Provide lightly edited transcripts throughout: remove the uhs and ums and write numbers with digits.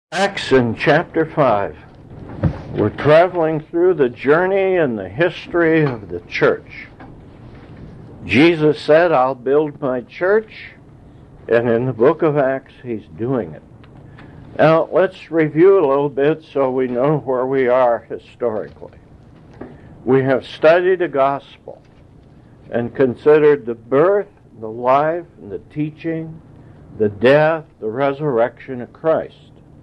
Acts in chapter 5. We're traveling through the journey and the history of the church. Jesus said, "I'll build my church," and in the book of Acts, he's doing it. Now, let's review a little bit so we know where we are historically. We have studied the gospel and considered the birth, the life, and the teaching, the death, the resurrection of Christ.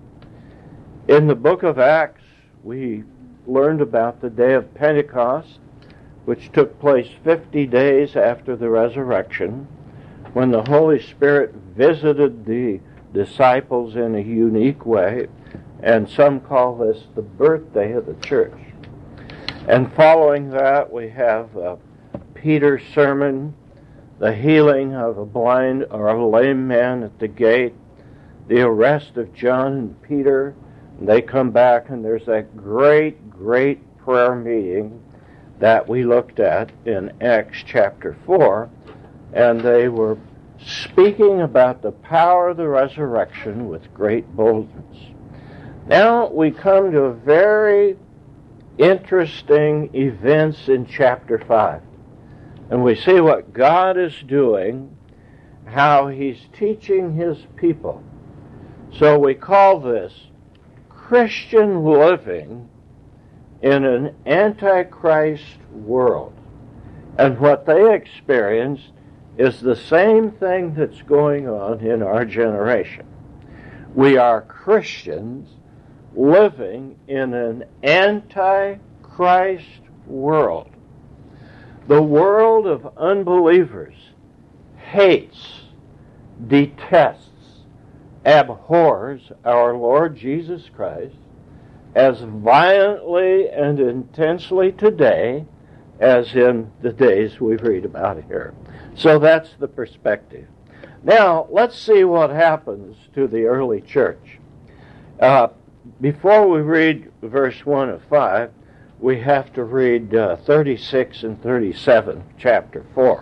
In the book of Acts, we learned about the day of Pentecost, which took place 50 days after the resurrection, when the Holy Spirit visited the disciples in a unique way, and some call this the birthday of the church. And following that, we have Peter's sermon, the healing of a blind or a lame man at the gate, the arrest of John and Peter. They come back, and there's that great prayer meeting that we looked at in Acts chapter 4, and they were speaking about the power of the resurrection with great boldness. Now we come to very interesting events in chapter 5, and we see what God is doing, how he's teaching his people. So we call this Christian living in an antichrist world. And what they experienced is the same thing that's going on in our generation. We are Christians living in an antichrist world. The world of unbelievers hates, detests, abhors our Lord Jesus Christ as violently and intensely today as in the days we read about here. So that's the perspective. Now, let's see what happens to the early church. Before we read verse 1 of 5, we have to read 36 and 37, chapter 4.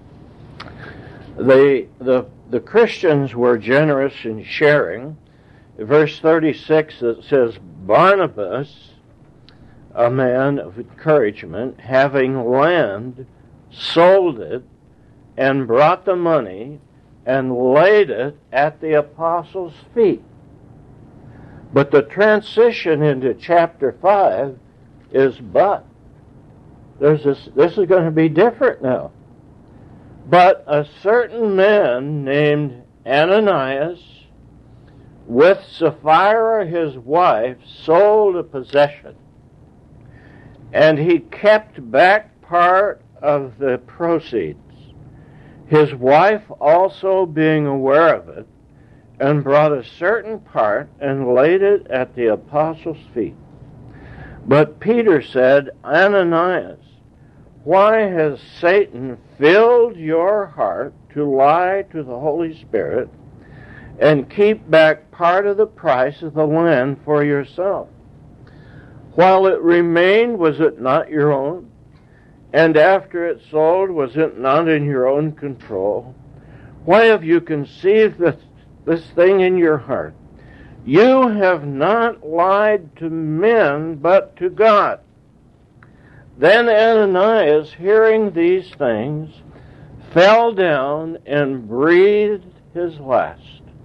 The Christians were generous in sharing. Verse 36, it says, Barnabas, a man of encouragement, having land, sold it, and brought the money, and laid it at the apostles' feet. But the transition into chapter 5 is this is going to be different now. But a certain man named Ananias, with Sapphira his wife, sold a possession, and he kept back part of the proceeds, his wife also being aware of it, and brought a certain part and laid it at the apostles' feet. But Peter said, Ananias, why has Satan filled your heart to lie to the Holy Spirit and keep back part of the price of the land for yourself? While it remained, was it not your own? And after it sold, was it not in your own control? Why have you conceived this thing in your heart? You have not lied to men, but to God. Then Ananias, hearing these things, fell down and breathed his last.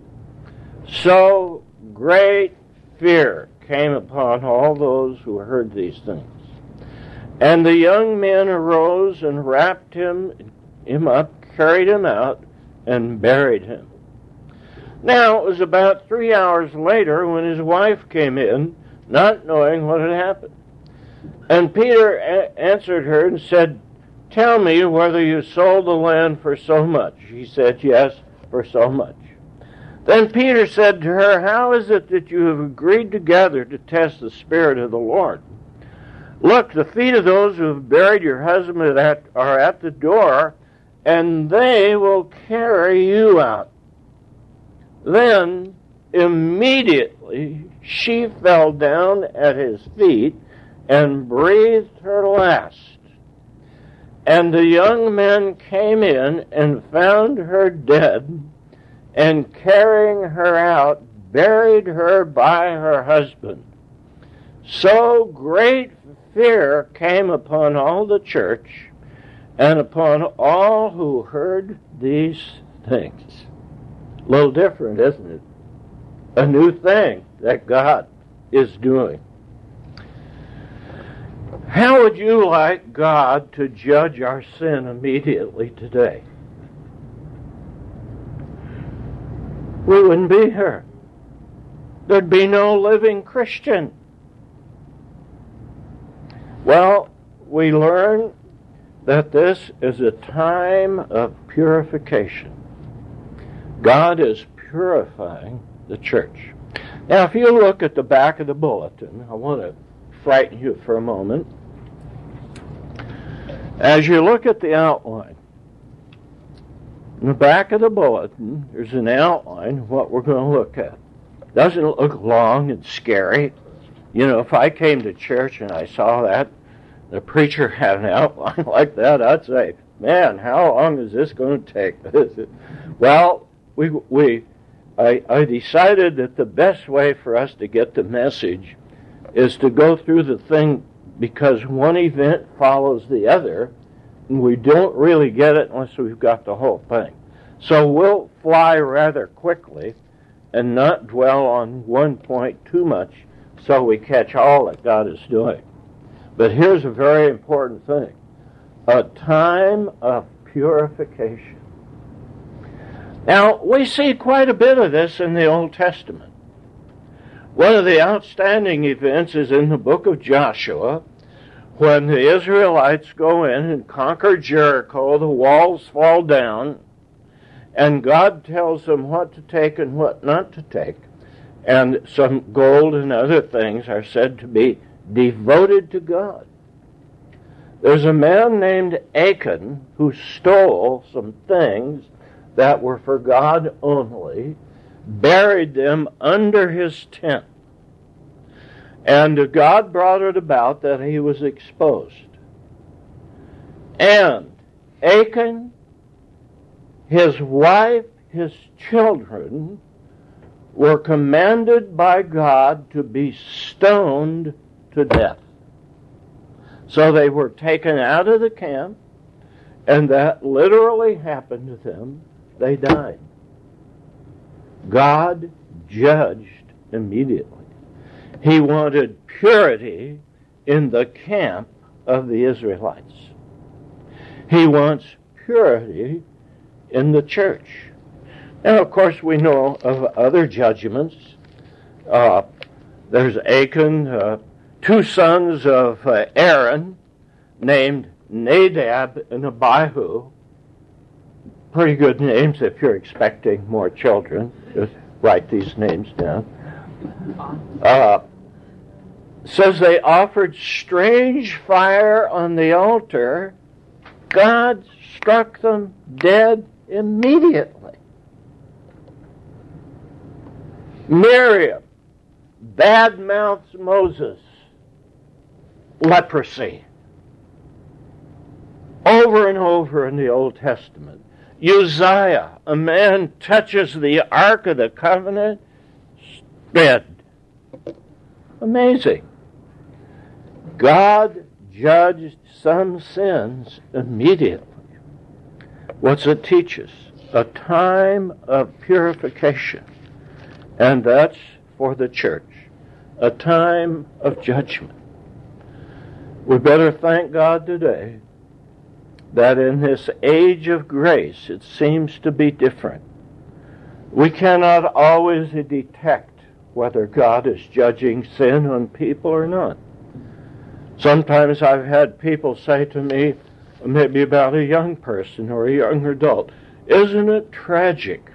So great fear came upon all those who heard these things. And the young men arose and wrapped him up, carried him out, and buried him. Now, it was about 3 hours later when his wife came in, not knowing what had happened. And Peter answered her and said, Tell me whether you sold the land for so much. She said, Yes, for so much. Then Peter said to her, How is it that you have agreed together to test the Spirit of the Lord? Look, the feet of those who have buried your husband are at the door, and they will carry you out. Then immediately she fell down at his feet and breathed her last. And the young men came in and found her dead, and carrying her out, buried her by her husband. So great fear came upon all the church and upon all who heard these things. A little different, isn't it? A new thing that God is doing. How would you like God to judge our sin immediately today? We wouldn't be here. There'd be no living Christian. Well, we learn that this is a time of purification. God is purifying the church. Now, if you look at the back of the bulletin, I want to frighten you for a moment. As you look at the outline, in the back of the bulletin, there's an outline of what we're going to look at. Doesn't it look long and scary? You know, if I came to church and I saw that, the preacher had an outline like that, I'd say, man, how long is this going to take? Well, I decided that the best way for us to get the message is to go through the thing, because one event follows the other, and we don't really get it unless we've got the whole thing. So we'll fly rather quickly and not dwell on one point too much so we catch all that God is doing. But here's a very important thing. A time of purification. Now, we see quite a bit of this in the Old Testament. One of the outstanding events is in the book of Joshua, when the Israelites go in and conquer Jericho, the walls fall down, and God tells them what to take and what not to take. And some gold and other things are said to be devoted to God. There's a man named Achan who stole some things that were for God only, buried them under his tent. And God brought it about that he was exposed. And Achan, his wife, his children were commanded by God to be stoned to death. So they were taken out of the camp, and that literally happened to them. They died. God judged immediately. He wanted purity in the camp of the Israelites. He wants purity in the church. And of course we know of other judgments. There's Achan, two sons of Aaron named Nadab and Abihu. Pretty good names if you're expecting more children. Just write these names down. Says they offered strange fire on the altar. God struck them dead immediately. Miriam bad-mouths Moses. Leprosy. Over and over in the Old Testament. Uzziah, a man touches the Ark of the Covenant, dead. Amazing. God judged some sins immediately. What's it teach us? A time of purification. And that's for the church. A time of judgment. We better thank God today that in this age of grace it seems to be different. We cannot always detect whether God is judging sin on people or not. Sometimes I've had people say to me, maybe about a young person or a young adult, isn't it tragic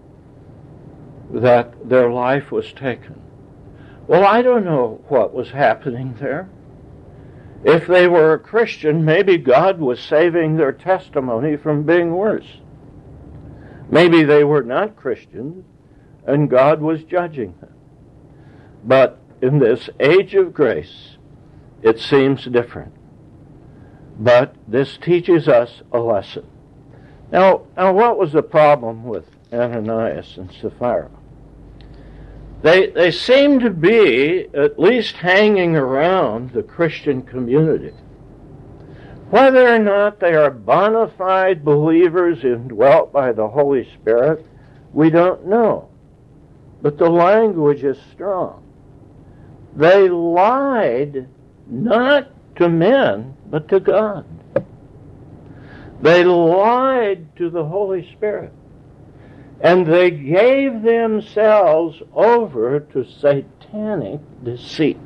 that their life was taken? Well, I don't know what was happening there. If they were a Christian, maybe God was saving their testimony from being worse. Maybe they were not Christians, and God was judging them. But in this age of grace, it seems different. But this teaches us a lesson. Now what was the problem with Ananias and Sapphira? They seem to be at least hanging around the Christian community. Whether or not they are bona fide believers indwelt by the Holy Spirit, we don't know. But the language is strong. They lied not to men, but to God. They lied to the Holy Spirit. And they gave themselves over to satanic deceit.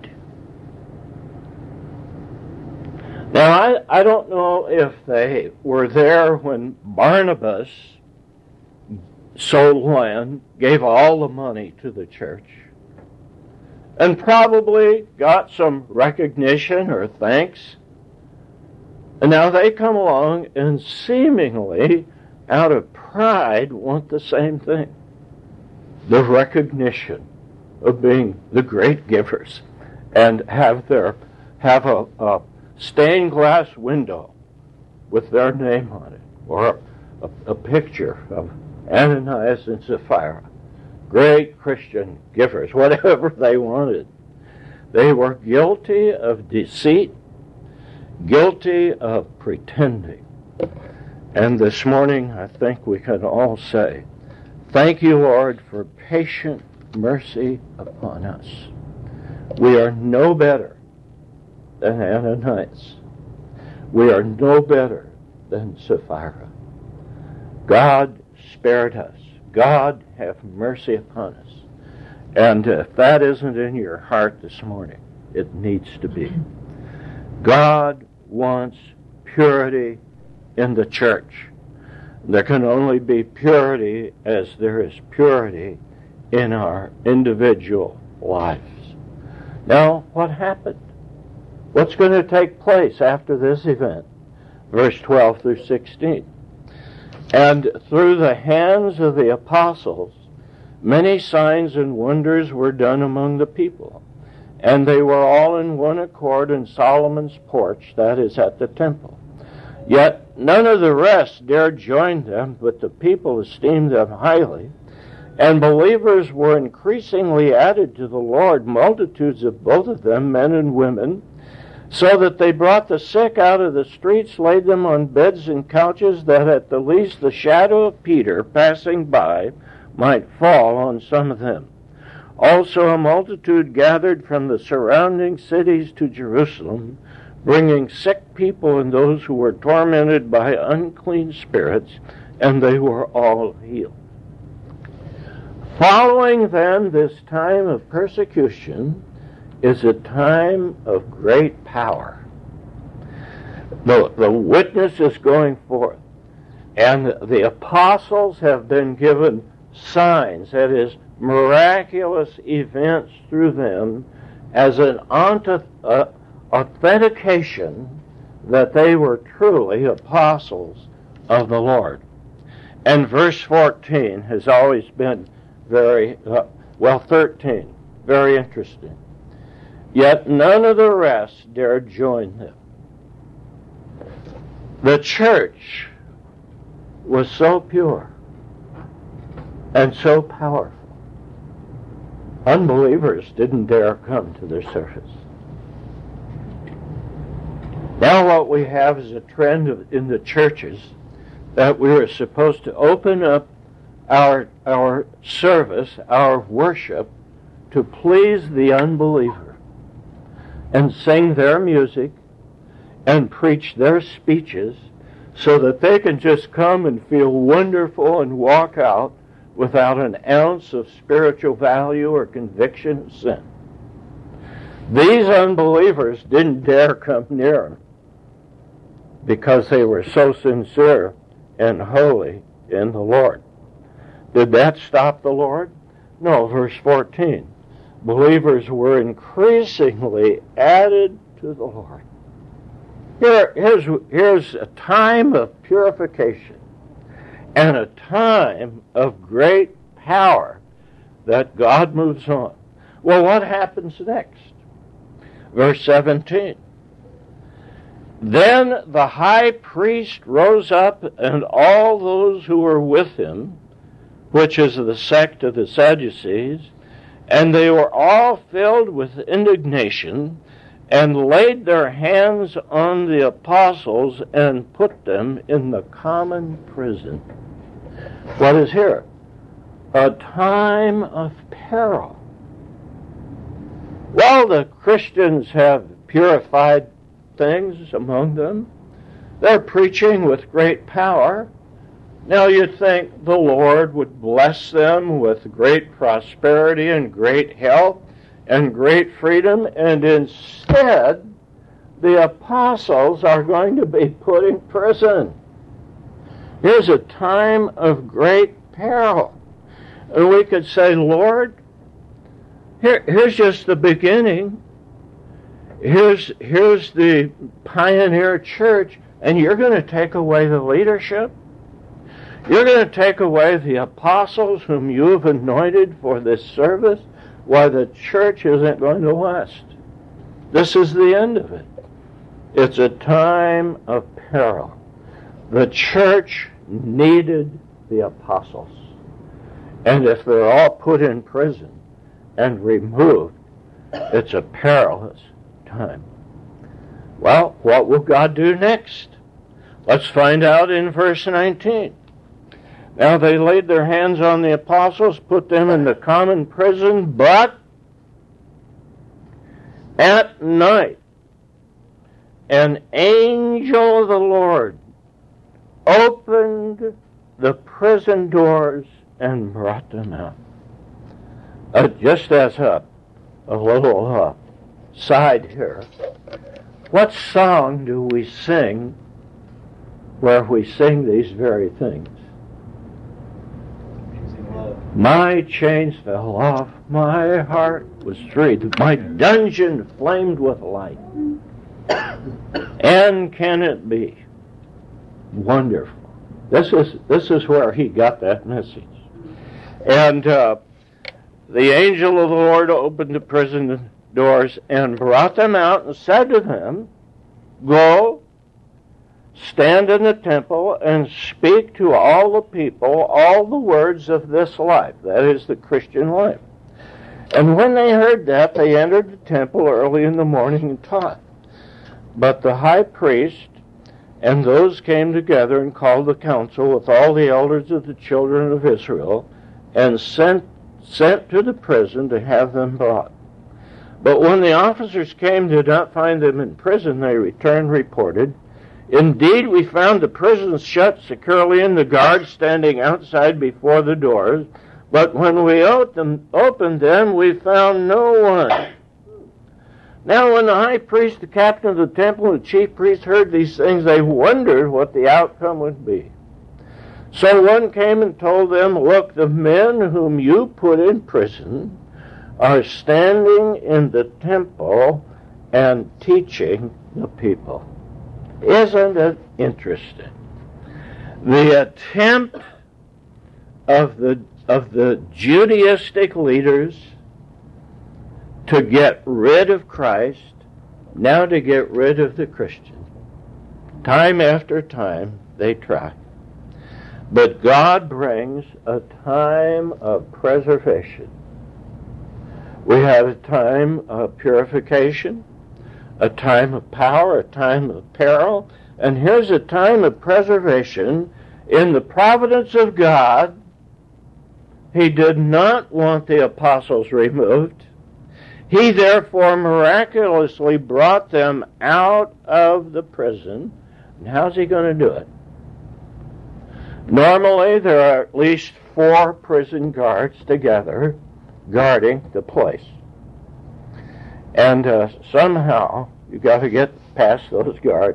Now, I don't know if they were there when Barnabas sold land, gave all the money to the church, and probably got some recognition or thanks. And now they come along and seemingly, out of pride, want the same thing. The recognition of being the great givers, and have a stained glass window with their name on it, or a picture of Ananias and Sapphira, great Christian givers, whatever they wanted. They were guilty of deceit, guilty of pretending. And this morning, I think we can all say, thank you, Lord, for patient mercy upon us. We are no better than Ananias. We are no better than Sapphira. God spared us. God have mercy upon us. And if that isn't in your heart this morning, it needs to be. God wants purity in the church. There can only be purity as there is purity in our individual lives. Now, what happened? What's going to take place after this event? Verse 12 through 16. And through the hands of the apostles, many signs and wonders were done among the people. And they were all in one accord in Solomon's porch, that is, at the temple. Yet none of the rest dared join them, but the people esteemed them highly. And believers were increasingly added to the Lord, multitudes of both of them, men and women, so that they brought the sick out of the streets, laid them on beds and couches, that at the least the shadow of Peter passing by might fall on some of them. Also a multitude gathered from the surrounding cities to Jerusalem, bringing sick people and those who were tormented by unclean spirits, and they were all healed. Following then this time of persecution is a time of great power. The witness is going forth, and the apostles have been given signs, that is, miraculous events through them, as an authentication that they were truly apostles of the Lord. And verse 14 has always been 13, very interesting. Yet none of the rest dared join them. The church was so pure and so powerful. Unbelievers didn't dare come to their service. Now what we have is a trend in the churches that we are supposed to open up our service, our worship, to please the unbeliever, and sing their music and preach their speeches so that they can just come and feel wonderful and walk out without an ounce of spiritual value or conviction of sin. These unbelievers didn't dare come near them because they were so sincere and holy in the Lord. Did that stop the Lord? No, verse 14. Believers were increasingly added to the Lord. Here's a time of purification and a time of great power that God moves on. Well, what happens next? Verse 17. Then the high priest rose up, and all those who were with him, which is the sect of the Sadducees, And they were all filled with indignation, and laid their hands on the apostles and put them in the common prison. What is here? A time of peril. Well, the Christians have purified things among them. They're preaching with great power. Now you'd think the Lord would bless them with great prosperity and great health and great freedom, and instead the apostles are going to be put in prison. Here's a time of great peril. And we could say, Lord, here's just the beginning. Here's the pioneer church, and you're going to take away the leadership? You're going to take away the apostles whom you have anointed for this service? Why, the church isn't going to last. This is the end of it. It's a time of peril. The church needed the apostles. And if they're all put in prison and removed, it's a perilous time. Well, what will God do next? Let's find out in verse 19. Now they laid their hands on the apostles, put them in the common prison, but at night an angel of the Lord opened the prison doors and brought them out. Just as a little side here, what song do we sing where we sing these very things? My chains fell off, my heart was freed, my dungeon flamed with light. And can it be wonderful? This is where he got that message. And the angel of the Lord opened the prison doors and brought them out and said to them, Go, stand in the temple and speak to all the people all the words of this life, that is the Christian life. And when they heard that, they entered the temple early in the morning and taught. But the high priest and those came together and called the council with all the elders of the children of Israel and sent to the prison to have them brought. But when the officers came and did not find them in prison, they returned and reported, Indeed, we found the prisons shut securely and the guards standing outside before the doors, but when we opened them, we found no one. Now when the high priest, the captain of the temple, and the chief priests heard these things, they wondered what the outcome would be. So one came and told them, Look, the men whom you put in prison are standing in the temple and teaching the people. Isn't it interesting? The attempt of the Judaistic leaders to get rid of Christ, now to get rid of the Christian. Time after time they try. But God brings a time of preservation. We have a time of purification, a time of power, a time of peril, and here's a time of preservation. In the providence of God, He did not want the apostles removed. He therefore miraculously brought them out of the prison. And how's He going to do it? Normally, there are at least 4 prison guards together guarding the place. And somehow, you've got to get past those guards.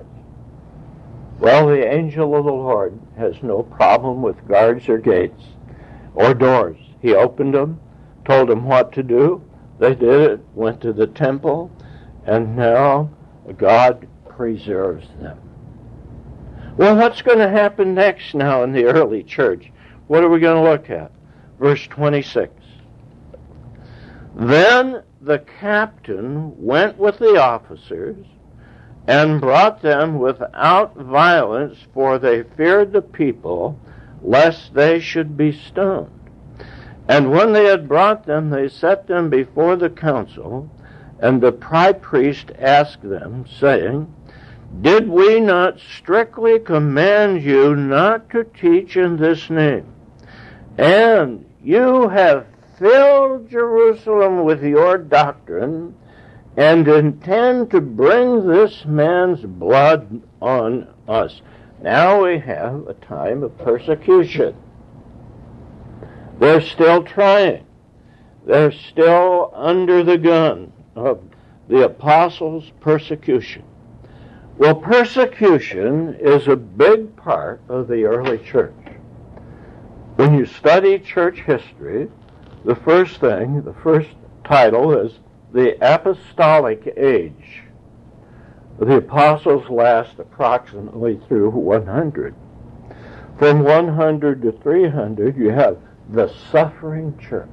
Well, the angel of the Lord has no problem with guards or gates or doors. He opened them, told them what to do. They did it, went to the temple, and now God preserves them. Well, what's going to happen next now in the early church? What are we going to look at? Verse 26. Then the captain went with the officers and brought them without violence, for they feared the people, lest they should be stoned. And when they had brought them, they set them before the council, and the high priest asked them, saying, Did we not strictly command you not to teach in this name? And you have filled Jerusalem with your doctrine, and intend to bring this man's blood on us. Now we have a time of persecution. They're still trying. They're still under the gun of the apostles' persecution. Well, persecution is a big part of the early church. When you study church history, the first title is the Apostolic Age. The apostles last approximately through 100. From 100 to 300, you have the suffering church.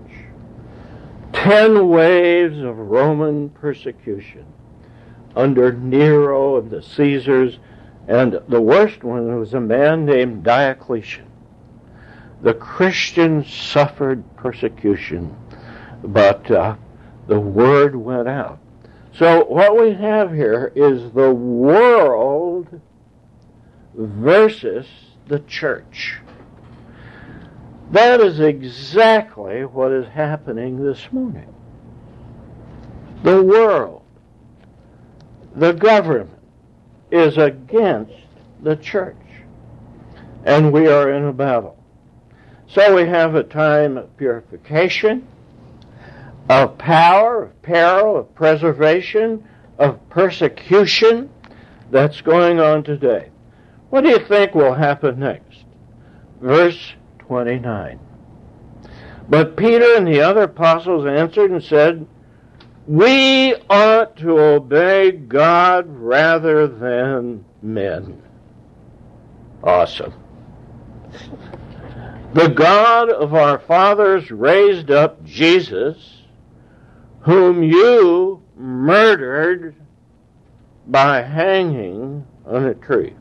10 waves of Roman persecution under Nero and the Caesars, and the worst one was a man named Diocletian. The Christians suffered persecution, but the word went out. So what we have here is the world versus the church. That is exactly what is happening this morning. The world, the government, is against the church, and we are in a battle. So we have a time of purification, of power, of peril, of preservation, of persecution that's going on today. What do you think will happen next? Verse 29. But Peter and the other apostles answered and said, We ought to obey God rather than men. Awesome. The God of our fathers raised up Jesus, whom you murdered by hanging on a tree.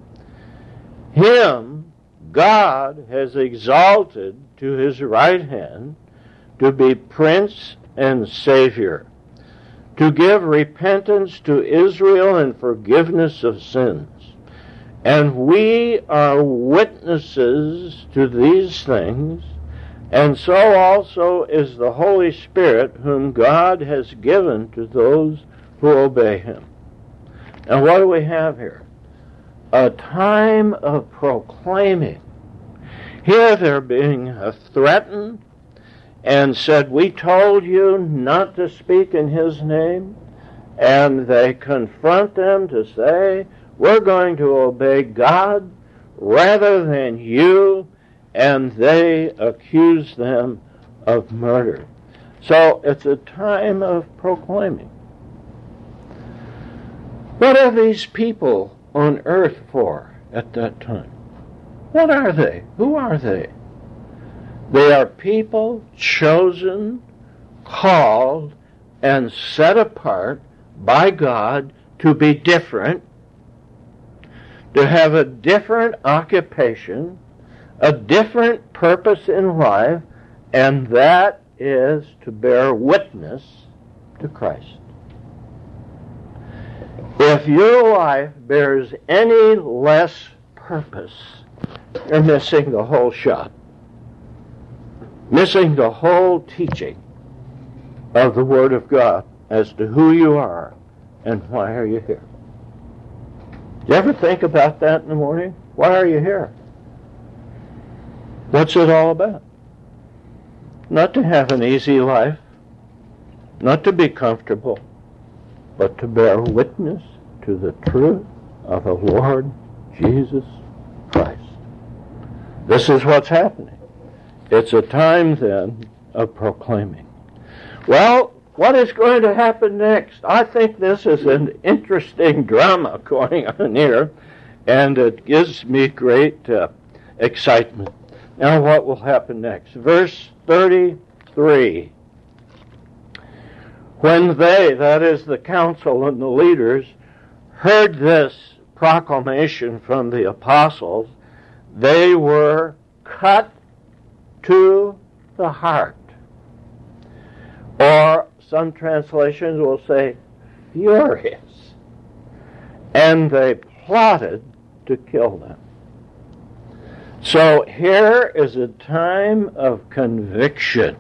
Him God has exalted to his right hand to be Prince and Savior, to give repentance to Israel and forgiveness of sins. And we are witnesses to these things, and so also is the Holy Spirit, whom God has given to those who obey him. And what do we have here? A time of proclaiming. Here they're being threatened and said, We told you not to speak in his name. And they confront them to say, We're going to obey God rather than you, and they accuse them of murder. So it's a time of proclaiming. What are these people on earth for at that time? What are they? Who are they? They are people chosen, called, and set apart by God to be different, to have a different occupation, a different purpose in life, and that is to bear witness to Christ. If your life bears any less purpose, you're missing the whole shot, missing the whole teaching of the Word of God as to who you are and why are you here. Do you ever think about that in the morning? Why are you here? What's it all about? Not to have an easy life, not to be comfortable, but to bear witness to the truth of the Lord Jesus Christ. This is what's happening. It's a time then of proclaiming. Well, what is going to happen next? I think this is an interesting drama going on here, and it gives me great excitement. Now what will happen next? Verse 33. When they, that is the council and the leaders, heard this proclamation from the apostles, they were cut to the heart. Or some translations will say furious. And they plotted to kill them. So here is a time of conviction.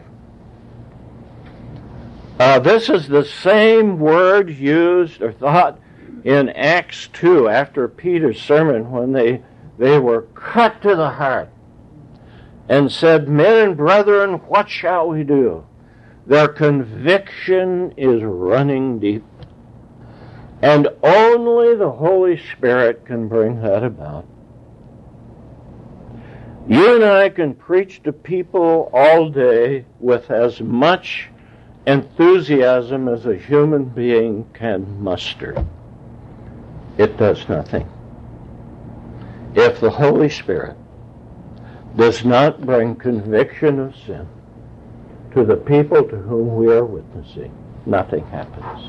This is the same word used or thought in Acts 2 after Peter's sermon when they were cut to the heart and said, "Men and brethren, what shall we do?" Their conviction is running deep. And only the Holy Spirit can bring that about. You and I can preach to people all day with as much enthusiasm as a human being can muster. It does nothing. If the Holy Spirit does not bring conviction of sin to the people to whom we are witnessing, nothing happens.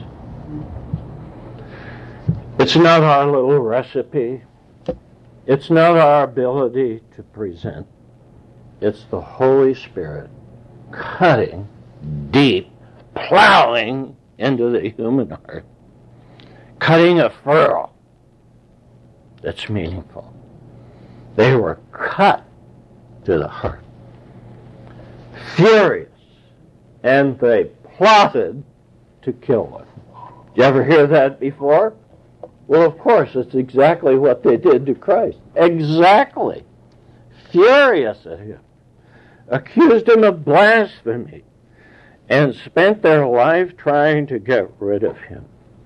It's not our little recipe. It's not our ability to present. It's the Holy Spirit cutting deep, plowing into the human heart, cutting a furrow that's meaningful. They were cut to the heart, furious, and they plotted to kill him. Did you ever hear that before? Well, of course, it's exactly what they did to Christ. Exactly. Furious at him. Accused him of blasphemy. And spent their life trying to get rid of him.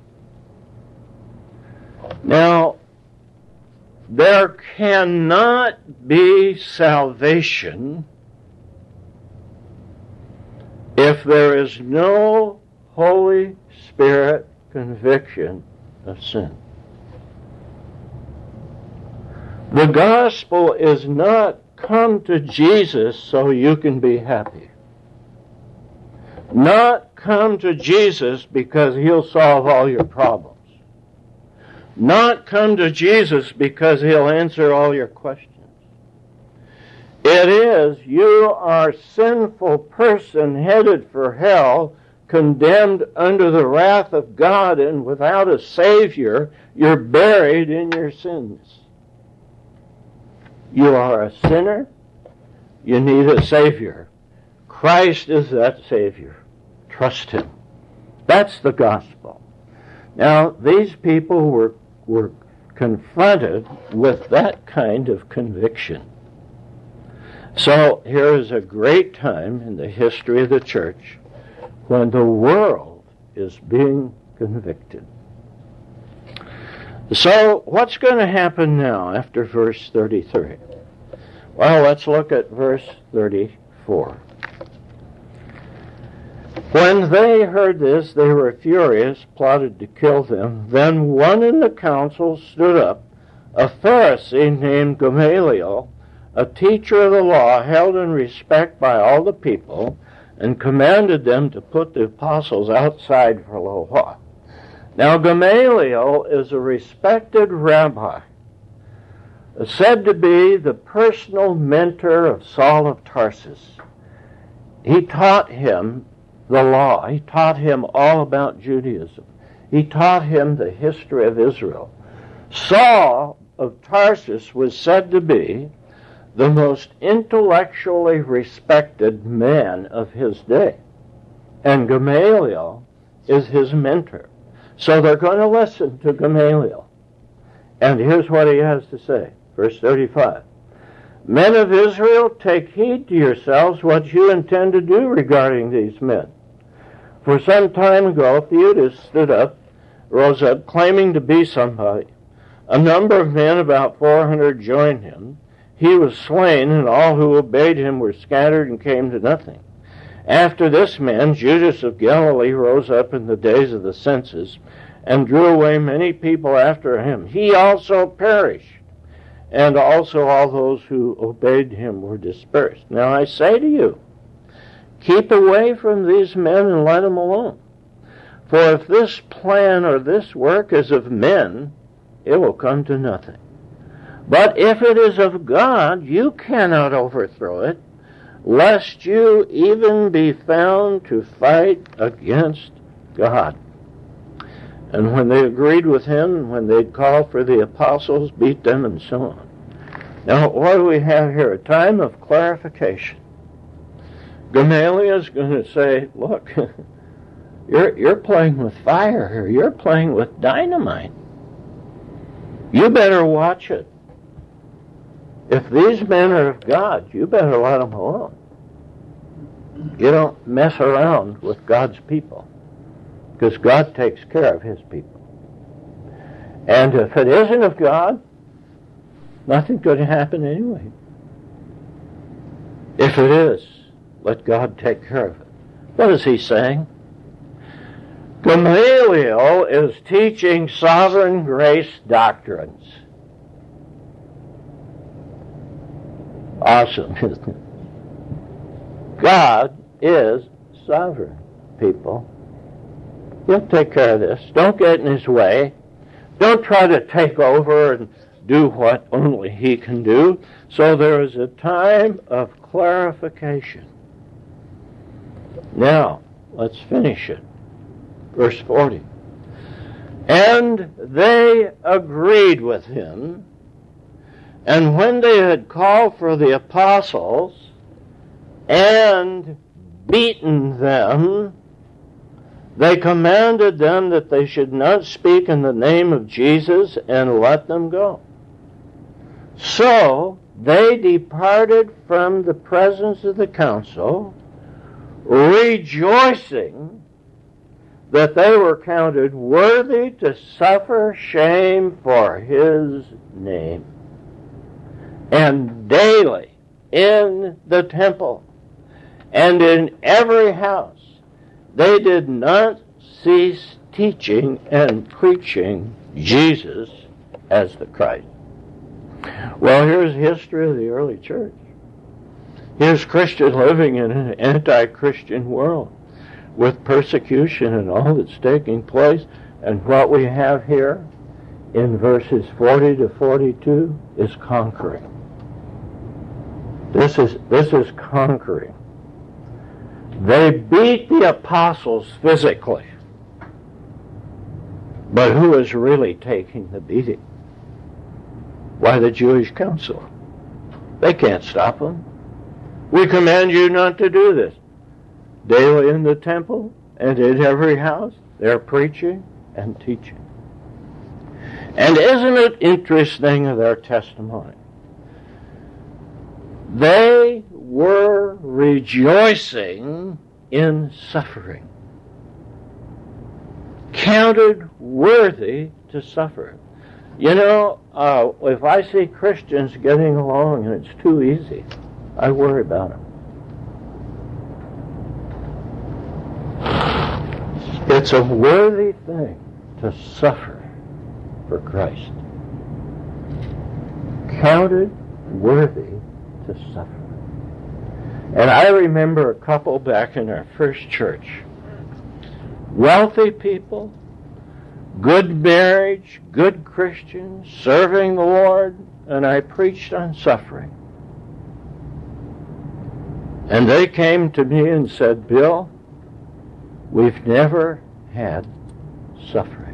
Now, there cannot be salvation if there is no Holy Spirit conviction of sin. The gospel is not come to Jesus so you can be happy. Not come to Jesus because he'll solve all your problems. Not come to Jesus because he'll answer all your questions. It is, you are a sinful person headed for hell, condemned under the wrath of God, and without a Savior, you're buried in your sins. You are a sinner. You need a Savior. Christ is that Savior. Trust him. That's the gospel. Now, these people were confronted with that kind of conviction. So here is a great time in the history of the church when the world is being convicted. So what's going to happen now after verse 33? Well, let's look at verse 34. When they heard this, they were furious, plotted to kill them. Then one in the council stood up, a Pharisee named Gamaliel, a teacher of the law, held in respect by all the people, and commanded them to put the apostles outside for a little while. Now Gamaliel is a respected rabbi, said to be the personal mentor of Saul of Tarsus. He taught him the law. He taught him all about Judaism. He taught him the history of Israel. Saul of Tarsus was said to be the most intellectually respected man of his day. And Gamaliel is his mentor. So they're going to listen to Gamaliel. And here's what he has to say. Verse 35. Men of Israel, take heed to yourselves what you intend to do regarding these men. For some time ago, Theudas rose up, claiming to be somebody. A number of men, about 400, joined him. He was slain, and all who obeyed him were scattered and came to nothing. After this man, Judas of Galilee, rose up in the days of the census and drew away many people after him. He also perished, and also all those who obeyed him were dispersed. Now I say to you, keep away from these men and let them alone. For if this plan or this work is of men, it will come to nothing. But if it is of God, you cannot overthrow it, lest you even be found to fight against God. And when they agreed with him, when they'd call for the apostles, beat them, and so on. Now, what do we have here? A time of clarification. Gamaliel is going to say, look, you're playing with fire here. You're playing with dynamite. You better watch it. If these men are of God, you better let them alone. You don't mess around with God's people, because God takes care of his people. And if it isn't of God, nothing's going to happen anyway. If it is, let God take care of it. What is he saying? Gamaliel is teaching sovereign grace doctrines. Awesome, isn't it? God is sovereign, people. He'll take care of this. Don't get in his way. Don't try to take over and do what only he can do. So there is a time of clarification. Now, let's finish it. Verse 40. And they agreed with him, and when they had called for the apostles and beaten them, they commanded them that they should not speak in the name of Jesus, and let them go. So they departed from the presence of the council, rejoicing that they were counted worthy to suffer shame for his name. And daily in the temple and in every house they did not cease teaching and preaching Jesus as the Christ. Well, here's history of the early church. Here's Christian living in an anti-Christian world with persecution and all that's taking place. And what we have here in verses 40 to 42 is conquering. This is conquering. They beat the apostles physically. But who is really taking the beating? Why, the Jewish council. They can't stop them. We command you not to do this. Daily in the temple and in every house, they're preaching and teaching. And isn't it interesting of their testimony? They were rejoicing in suffering, counted worthy to suffer. You know, if I see Christians getting along and it's too easy, I worry about them. It's a worthy thing to suffer for Christ. Counted worthy to suffer. And I remember a couple back in our first church. Wealthy people, good marriage, good Christians, serving the Lord, and I preached on suffering. And they came to me and said, Bill, we've never had suffering.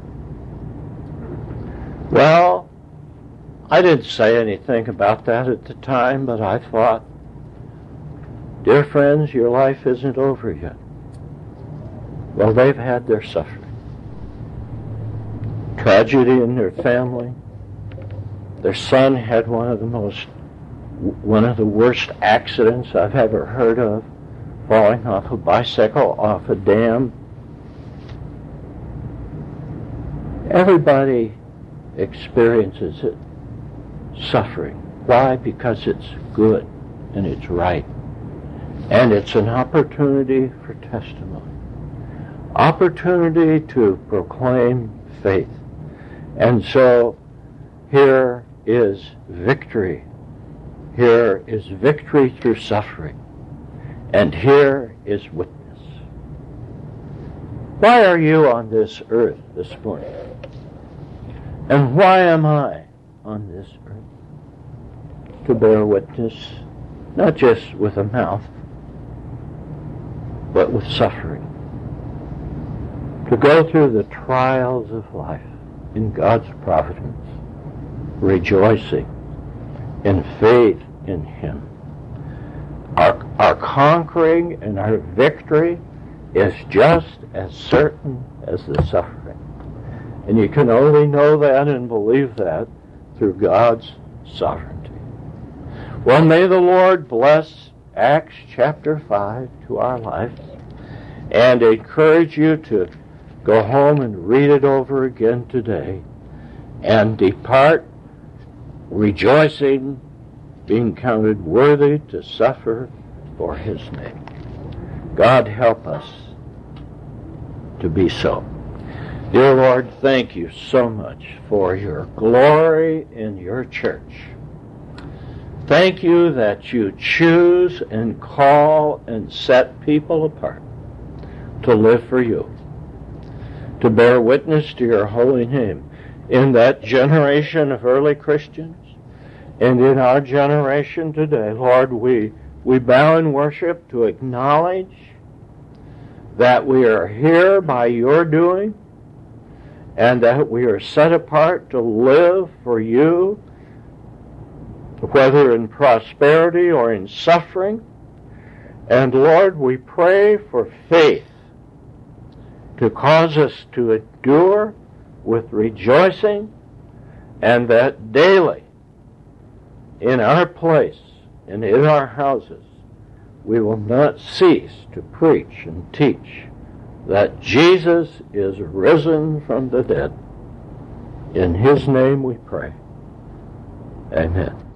Well, I didn't say anything about that at the time, but I thought, dear friends, your life isn't over yet. Well, they've had their suffering. Tragedy in their family. Their son had one of the worst accidents I've ever heard of, falling off a bicycle, off a dam. Everybody experiences it, suffering. Why? Because it's good and it's right. And it's an opportunity for testimony. Opportunity to proclaim faith. And so here is victory. Here is victory through suffering. And here is witness. Why are you on this earth this morning? And why am I on this earth? To bear witness, not just with a mouth, but with suffering. To go through the trials of life in God's providence, rejoicing in faith in Him. Our conquering and our victory is just as certain as the suffering. And you can only know that and believe that through God's sovereignty. Well, may the Lord bless Acts chapter 5 to our lives and encourage you to go home and read it over again today and depart rejoicing, being counted worthy to suffer for His name. God help us to be so. Dear Lord, thank you so much for your glory in your church. Thank you that you choose and call and set people apart to live for you, to bear witness to your holy name. In that generation of early Christians, and in our generation today, Lord, we bow in worship to acknowledge that we are here by your doing and that we are set apart to live for you, whether in prosperity or in suffering. And Lord, we pray for faith to cause us to endure with rejoicing, and that daily in our place and in our houses we will not cease to preach and teach that Jesus is risen from the dead. In His name we pray. Amen.